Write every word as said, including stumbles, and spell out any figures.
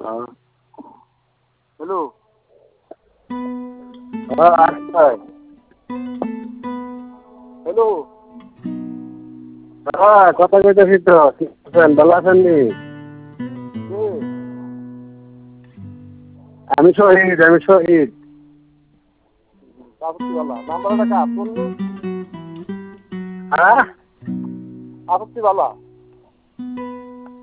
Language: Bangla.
হ্যাঁ হ্যালো হ্যাঁ আচ্ছা হ্যালো হ্যাঁ কথা কইতেছি তো কি করছেন ভালো আছেন নি কে আমি শহীদ আমি শহীদ আপত্তিওয়ালা নাম্বারটা কার তোর নি হ্যাঁ আপত্তিওয়ালা